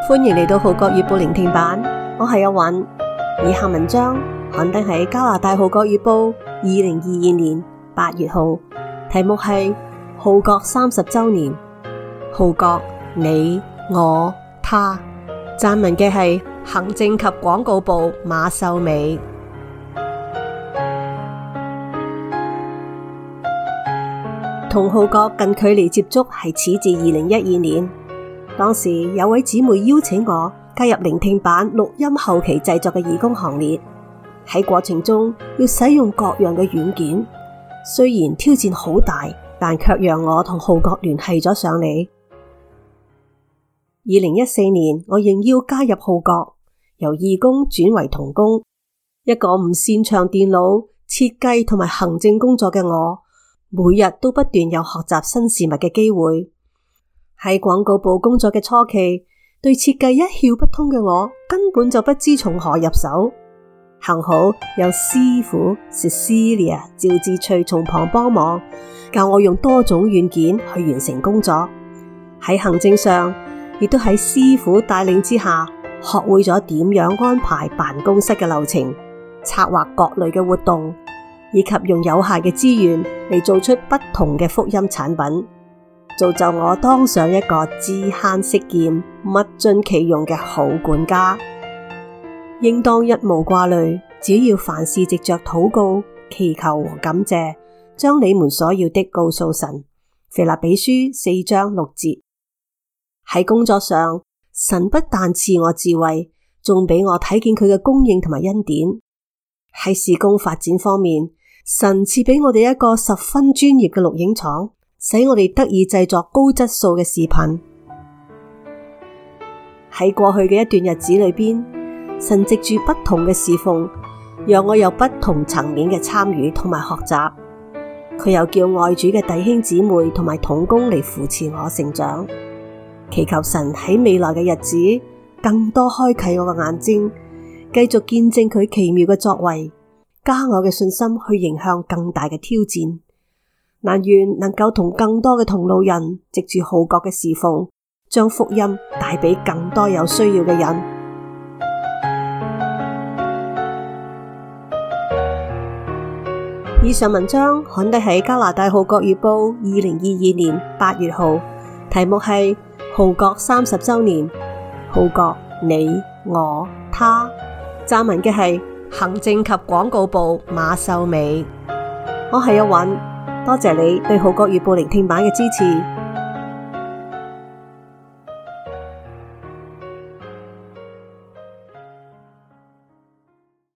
歡迎嚟到《號角月報》聆聽版，我係阿韻。以下文章刊登喺加拿大《號角月報》2022年8月號，題目係《號角30週年》，號角你我他。撰文嘅係行政及廣告部馬秀美。同號角近距離接觸係始自2012年，當時有位姊妹邀請我加入聆聽版錄音後期製作嘅義工行列。喺過程中要使用各樣嘅軟件，雖然挑戰好大，但卻讓我同號角聯繫咗上嚟。2014年我應邀加入號角，由義工轉為同工。一個唔擅長電腦設計同埋行政工作嘅我，每日都不斷有學習新事物嘅機會。喺廣告部工作嘅初期，對設計一竅不通嘅我，根本就不知從何入手。幸好有師傅 Cecilia 趙志翠從旁幫忙，教我用多種軟件去完成工作。喺行政上，亦都喺師傅帶領之下，學會咗點樣安排辦公室嘅流程，策劃各類嘅活動，以及用有限嘅資源嚟做出不同嘅福音產品，造就我當上一個知慳識儉、物盡其用嘅好管家。應當一無掛慮，只要凡事藉着禱告、祈求和感謝，將你們所要的告訴神。腓立比書4章6節。喺工作上，神不但賜我智慧，仲俾我睇見佢嘅供應同埋恩典。喺事工發展方面，神賜俾我哋一個十分專業嘅錄影廠，使我哋得以製作高質素嘅視頻。喺過去嘅一段日子裏邊，神藉住不同嘅侍奉，讓我有不同層面嘅參與同埋學習。佢又叫愛主嘅弟兄姊妹同埋同工嚟扶持我成長，祈求神喺未來嘅日子更多開啟我嘅眼睛，繼續見證佢奇妙嘅作為，加我嘅信心去迎向更大嘅挑戰。但願能夠同更多嘅同路人藉住號角嘅侍奉，將福音帶俾更多有需要嘅人。以上文章刊登喺加拿大《號角月報》2022年8月號，題目係號角30週年，號角你我他。撰文嘅係行政及廣告部馬秀美。我係阿韻，多謝你對《號角月報》聆聽版嘅支持。